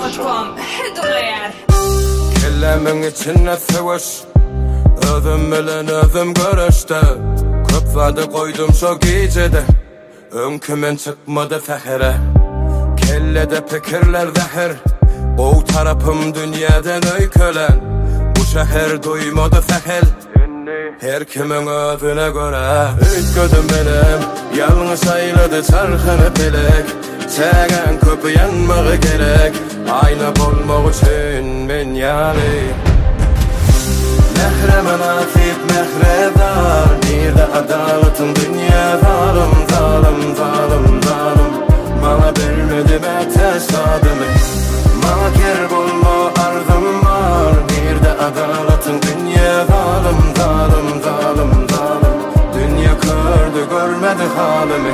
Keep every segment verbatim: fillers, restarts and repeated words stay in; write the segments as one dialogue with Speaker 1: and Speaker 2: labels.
Speaker 1: nokta com Hüdüler
Speaker 2: Kellemin içine seviş Özüm bilen özüm görüştü Köp vadı koydum şu gecede Önkümün çıkmadı fehre Kellede fikirler zehir O tarafım dünyadan öykülen Bu şehir duymadı fehel Her kimin özüne göre Ütgödüm benim Yalnız ayladı çarxını bilek Çegen köpü yanmağı gerek Ayna bolmak için men yali Mehre nasip mehre dar Bir de adalatın dünya zalim zalim zalim zalim Bana bilmedim etes adımı Bana ker bulma arzum var Bir de adalatın dünya zalim zalim zalim zalim Dünya gördü görmedi halimi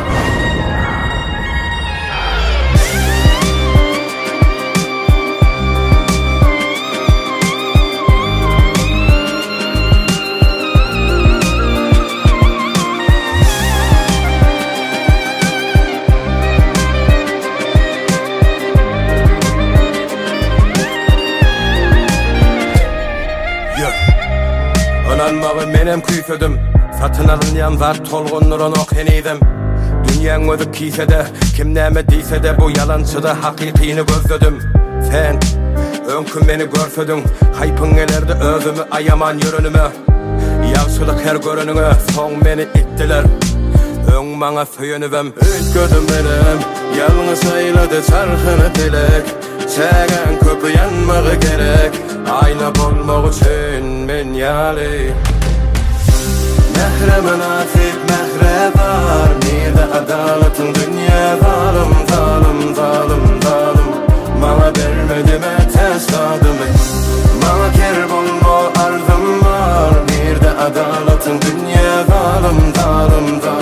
Speaker 2: Ananmağı menem küyfödüm Satın alınyan zat tolgunluğun ok heneydim Dünyanın özü kiysede Kim neme deyse de bu yalançıda Hakikini gözledim Sen önkün beni görfödün Haypın elerde özümü ayaman yörünümü Yaxşılık her görününe Son beni ittiler Ön bana söyünüvem Ütgödüm benim Yalnız ayladı çarxını dilek Çegen köpü yanmağı gerek Ayna bolmak için men yali Mehre nasip mehre var Bir de adalatın dünya zalim zalim zalim zalim Bana vermedim etes adımı Bana ker bulma arzum var Bir de adalatın dünya zalim zalim zalim